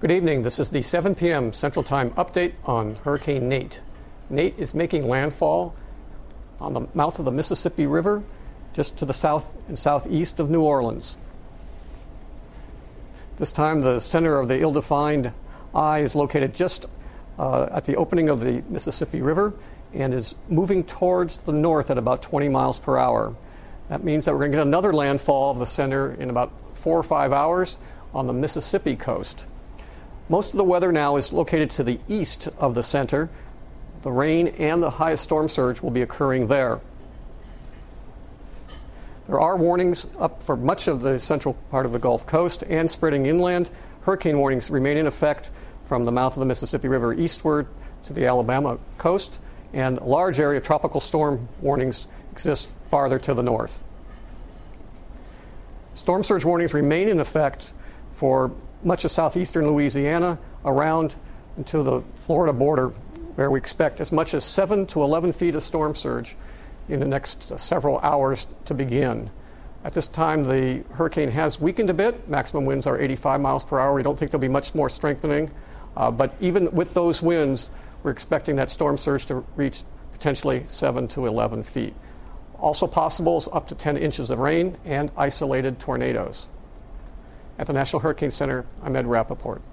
Good evening. This is the 7 p.m. Central Time update on Hurricane Nate. Nate is making landfall on the mouth of the Mississippi River, just to the south and southeast of New Orleans. This time, the center of the ill-defined eye is located just at the opening of the Mississippi River and is moving towards the north at about 20 miles per hour. That means that we're going to get another landfall of the center in about 4 or 5 hours on the Mississippi coast. Most of the weather now is located to the east of the center. The rain and the highest storm surge will be occurring there. There are warnings up for much of the central part of the Gulf Coast and spreading inland. Hurricane warnings remain in effect from the mouth of the Mississippi River eastward to the Alabama coast, and a large area of tropical storm warnings exist farther to the north. Storm surge warnings remain in effect for much of southeastern Louisiana around until the Florida border, where we expect as much as 7 to 11 feet of storm surge in the next several hours to begin. At this time, the hurricane has weakened a bit. Maximum winds are 85 miles per hour. We don't think there'll be much more strengthening. But even with those winds, we're expecting that storm surge to reach potentially 7 to 11 feet. Also possible is up to 10 inches of rain and isolated tornadoes. At the National Hurricane Center, I'm Ed Rappaport.